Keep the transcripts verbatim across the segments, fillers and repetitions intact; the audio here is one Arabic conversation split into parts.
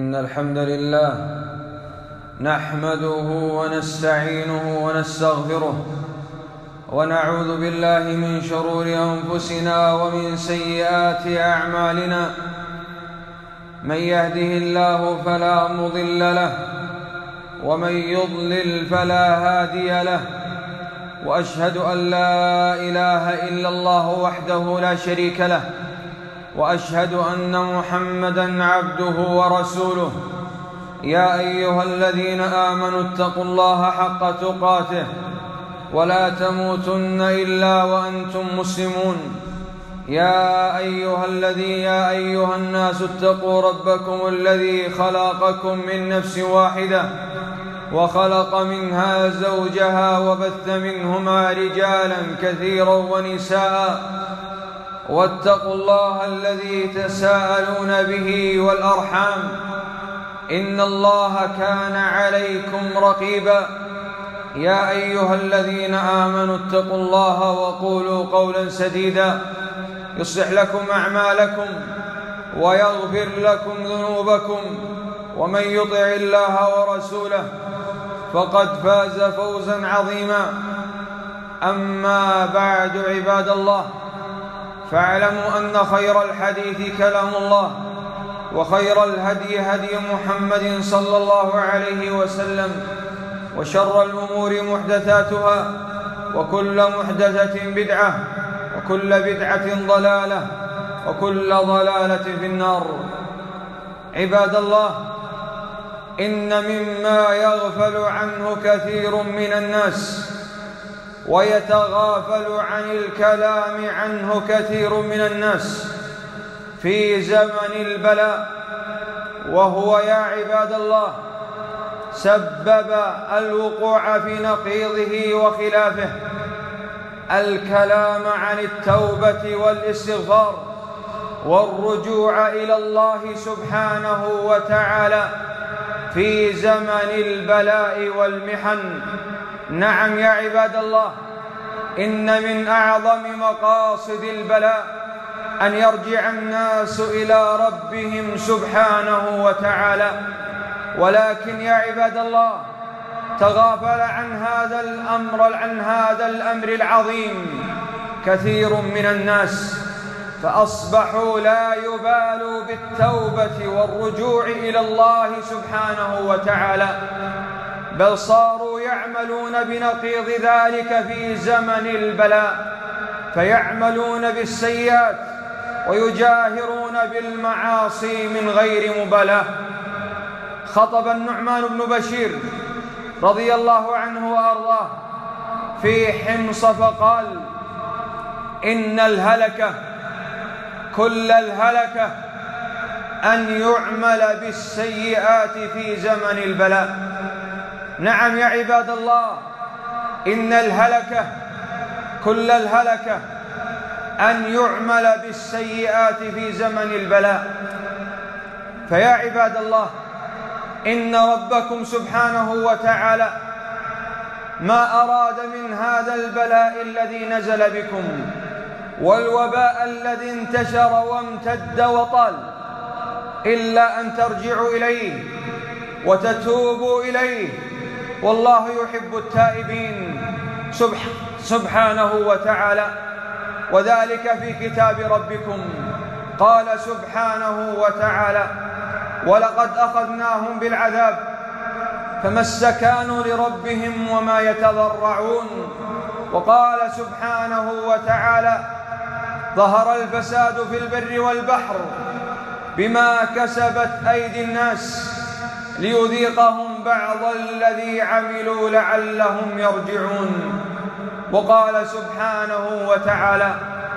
إن الحمد لله نحمده ونستعينه ونستغفره ونعوذ بالله من شرور أنفسنا ومن سيئات أعمالنا. من يهده الله فلا مضل له ومن يضلل فلا هادي له، وأشهد أن لا إله إلا الله وحده لا شريك له، وأشهد أن محمدًا عبده ورسوله. يا أيها الذين آمنوا اتقوا الله حق تقاته ولا تموتن إلا وأنتم مسلمون. يا أيها الذي يا أيها الناس اتقوا ربكم الذي خلقكم من نفس واحدة وخلق منها زوجها وبث منهما رجالا كثيرا ونساء، واتقوا الله الذي تساءلون به والأرحام، إن الله كان عليكم رقيبا. يا أيها الذين آمنوا اتقوا الله وقولوا قولا سديدا يصلح لكم أعمالكم ويغفر لكم ذنوبكم، ومن يطع الله ورسوله فقد فاز فوزا عظيما. أما بعد، عباد الله، فاعلموا أن خير الحديث كلام الله، وخير الهدي هدي محمد صلى الله عليه وسلم، وشر الأمور محدثاتها، وكل محدثة بدعة، وكل بدعة ضلالة، وكل ضلالة في النار. عباد الله، إن مما يغفل عنه كثير من الناس ويتغافل عن الكلام عنه كثير من الناس في زمن البلاء، وهو يا عباد الله سبب الوقوع في نقيضه وخلافه، الكلام عن التوبة والاستغفار والرجوع إلى الله سبحانه وتعالى في زمن البلاء والمحن. نعم يا عباد الله، إن من أعظم مقاصد البلاء أن يرجع الناس إلى ربهم سبحانه وتعالى، ولكن يا عباد الله تغافل عن هذا الأمر عن هذا الأمر العظيم كثير من الناس، فأصبحوا لا يبالوا بالتوبة والرجوع إلى الله سبحانه وتعالى، بل صاروا يعملون بنقيض ذلك في زمن البلاء، فيعملون بالسيئات ويجاهرون بالمعاصي من غير مبالاة. خطب النعمان بن بشير رضي الله عنه وأرضاه في حمص فقال: إن الهلكة كل الهلكة أن يعمل بالسيئات في زمن البلاء. نعم يا عباد الله، إن الهلكة كل الهلكة أن يعمل بالسيئات في زمن البلاء. فيا عباد الله، إن ربكم سبحانه وتعالى ما أراد من هذا البلاء الذي نزل بكم والوباء الذي انتشر وامتد وطال إلا أن ترجعوا إليه وتتوبوا إليه، والله يحب التائبين سبحانه وتعالى. وذلك في كتاب ربكم، قال سبحانه وتعالى: ولقد أخذناهم بالعذاب فما استكانوا لربهم وما يتضرعون. وقال سبحانه وتعالى: ظهر الفساد في البر والبحر بما كسبت أيدي الناس ليذيقهم بعض الذي عملوا لعلهم يرجعون. وقال سبحانه وتعالى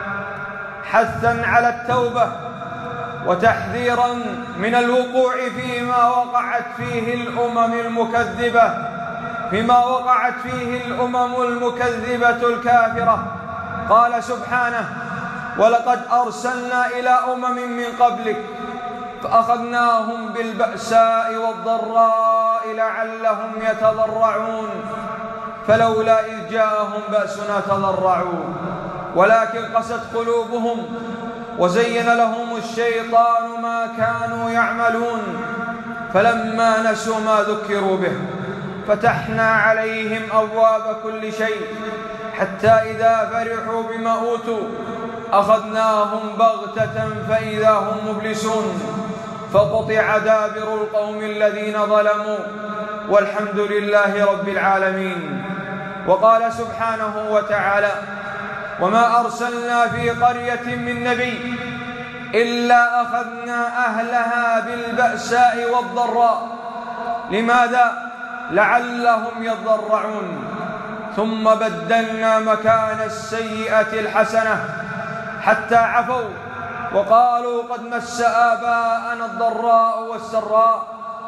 حثا على التوبة وتحذيرا من الوقوع فيما وقعت فيه الأمم المكذبة فيما وقعت فيه الأمم المكذبة الكافرة. قال سبحانه: ولقد أرسلنا إلى أمم من قبلك فأخذناهم بالبأساء والضراء لعلهم يتضرعون فلولا إذ جاءهم بأسنا تضرعوا ولكن قست قلوبهم وزين لهم الشيطان ما كانوا يعملون فلما نسوا ما ذكروا به فتحنا عليهم أبواب كل شيء حتى إذا فرحوا بما أوتوا أخذناهم بغتة فإذا هم مبلسون فقطع دابر القوم الذين ظلموا والحمد لله رب العالمين. وقال سبحانه وتعالى: وما أرسلنا في قرية من نبي إلا أخذنا أهلها بالبأساء والضراء. لماذا؟ لعلهم يضرعون. ثم بدلنا مكان السيئة الحسنة حتى عفوا وقالوا قد مس آباءنا الضراء والسراء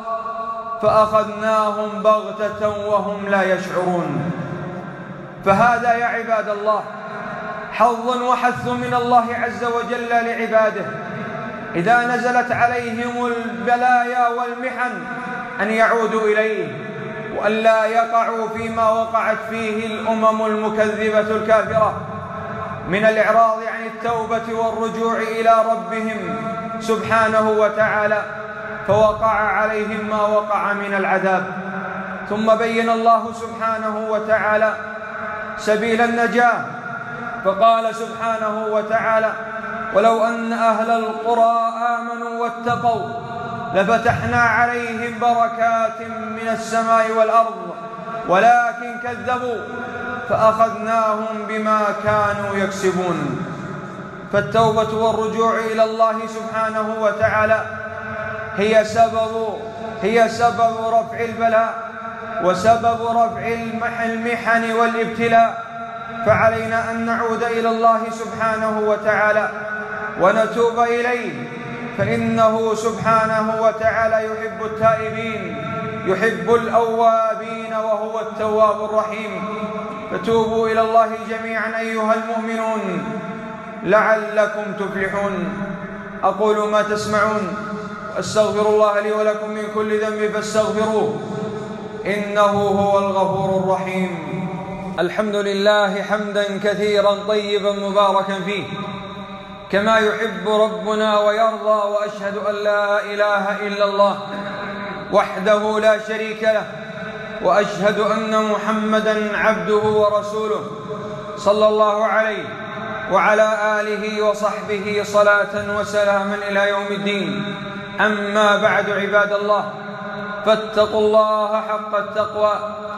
فأخذناهم بغتة وهم لا يشعرون. فهذا يا عباد الله حظ وحث من الله عز وجل لعباده إذا نزلت عليهم البلايا والمحن أن يعودوا إليه وأن لا يقعوا فيما وقعت فيه الأمم المكذبة الكافرة من الإعراض عن التوبة والرجوع إلى ربهم سبحانه وتعالى، فوقع عليهم ما وقع من العذاب. ثم بين الله سبحانه وتعالى سبيل النجاة فقال سبحانه وتعالى: ولو أن أهل القرى آمنوا واتقوا لفتحنا عليهم بركات من السماء والأرض ولكن كذبوا فأخذناهم بما كانوا يكسبون. فالتوبة والرجوع إلى الله سبحانه وتعالى هي سبب هي سبب رفع البلاء وسبب رفع المحن والابتلاء. فعلينا أن نعود إلى الله سبحانه وتعالى ونتوب إليه، فإنه سبحانه وتعالى يحب التائبين يحب الأوابين وهو التواب الرحيم. فتوبوا إلى الله جميعا أيها المؤمنون لعلكم تفلحون. أقول ما تسمعون وأستغفر الله لي ولكم من كل ذنب فاستغفروه إنه هو الغفور الرحيم. الحمد لله حمدا كثيرا طيبا مباركا فيه كما يحب ربنا ويرضى، وأشهد أن لا إله إلا الله وحده لا شريك له، وأشهد أن محمدًا عبده ورسوله صلى الله عليه وعلى آله وصحبه صلاة وسلاما إلى يوم الدين. أما بعد عباد الله، فاتقوا الله حق التقوى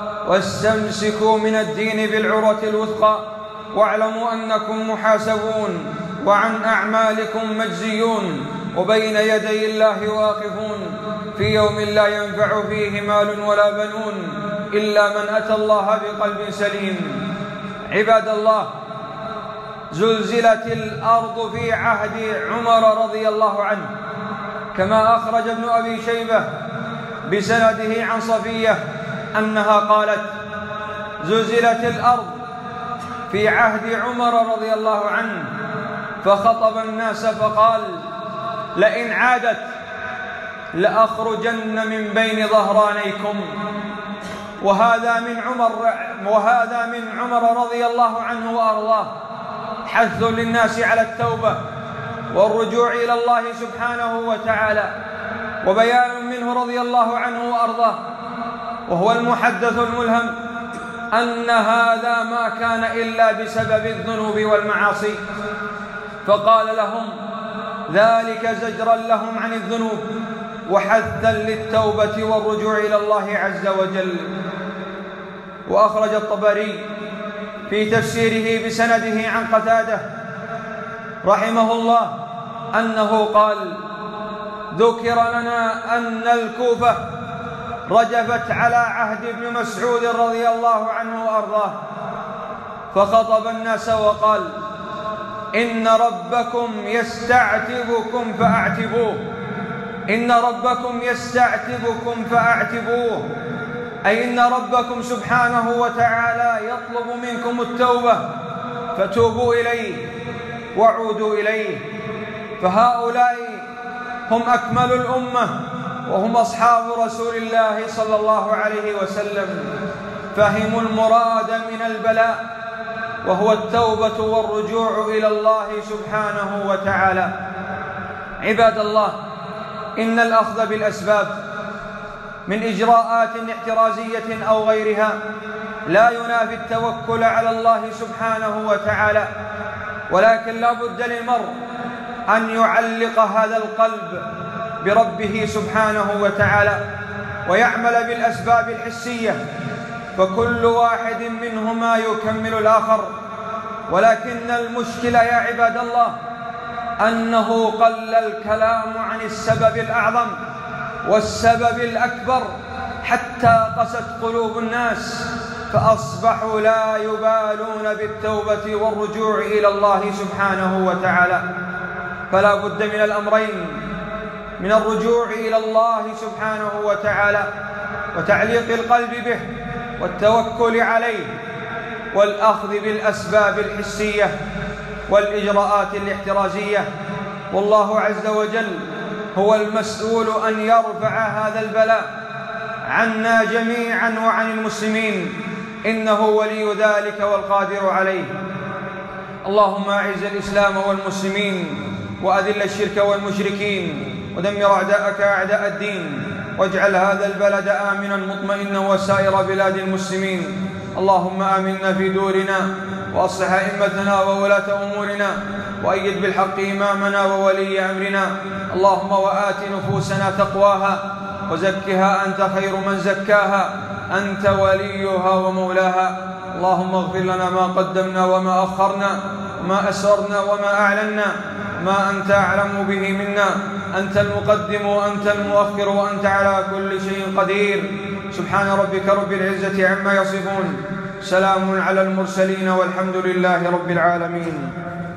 واستمسكوا من الدين بالعروة الوثقى، واعلموا أنكم محاسبون وعن أعمالكم مجزيون وبين يدي الله واقفون في يوم لا ينفع فيه مال ولا بنون إلا من أتى الله بقلب سليم. عباد الله، زلزلت الأرض في عهد عمر رضي الله عنه كما أخرج ابن أبي شيبة بسنده عن صفية أنها قالت: زلزلت الأرض في عهد عمر رضي الله عنه فخطب الناس فقال: لئن عادت لأخرجن من بين ظهرانيكم. وهذا من عمر وهذا من عمر رضي الله عنه وأرضاه حث للناس على التوبة والرجوع إلى الله سبحانه وتعالى، وبيان منه رضي الله عنه وأرضاه وهو المحدث الملهم أن هذا ما كان إلا بسبب الذنوب والمعاصي، فقال لهم ذلك زجرا لهم عن الذنوب وحثا للتوبة والرجوع إلى الله عز وجل. وأخرج الطبري في تفسيره بسنده عن قتادة رحمه الله أنه قال: ذكر لنا أن الكوفة رجفت على عهد ابن مسعود رضي الله عنه وأرضاه، فخطب الناس وقال: إن ربكم يستعتبكم فأعتبوه إن ربكم يستعتبكم فأعتبوه أي إن ربكم سبحانه وتعالى يطلب منكم التوبة فتوبوا إليه وعودوا إليه. فهؤلاء هم أكمل الأمة وهم أصحاب رسول الله صلى الله عليه وسلم، فهموا المراد من البلاء وهو التوبة والرجوع إلى الله سبحانه وتعالى. عباد الله، إن الأخذ بالأسباب من إجراءات احترازية أو غيرها لا ينافي التوكل على الله سبحانه وتعالى، ولكن لا بد للمرء أن يعلق هذا القلب بربه سبحانه وتعالى ويعمل بالأسباب الحسية، فكل واحد منهما يكمل الآخر. ولكن المشكلة يا عباد الله أنه قل الكلام عن السبب الأعظم والسبب الأكبر حتى قست قلوب الناس، فأصبحوا لا يبالون بالتوبة والرجوع إلى الله سبحانه وتعالى. فلا بد من الأمرين، من الرجوع إلى الله سبحانه وتعالى وتعليق القلب به والتوكل عليه والأخذ بالأسباب الحسية والإجراءات الاحترازية. والله عز وجل هو المسؤول أن يرفع هذا البلاء عنا جميعا وعن المسلمين، إنه ولي ذلك والقادر عليه. اللهم أعز الإسلام والمسلمين وأذل الشرك والمشركين ودمر أعداءك أعداء الدين، واجعل هذا البلد آمنا مطمئنا وسائر بلاد المسلمين. اللهم آمنا في دورنا وأصلح أئمتنا وولاة أمورنا وأيد بالحق إمامنا وولي أمرنا. اللهم وآت نفوسنا تقواها وزكها أنت خير من زكاها، أنت وليها ومولاها. اللهم اغفر لنا ما قدمنا وما أخرنا وما أسررنا وما أعلنا، ما أنت أعلم به منا. أنت المقدم وأنت المؤخر وأنت على كل شيء قدير. سبحان ربك رب العزة عما يصفون، سلام على المرسلين والحمد لله رب العالمين.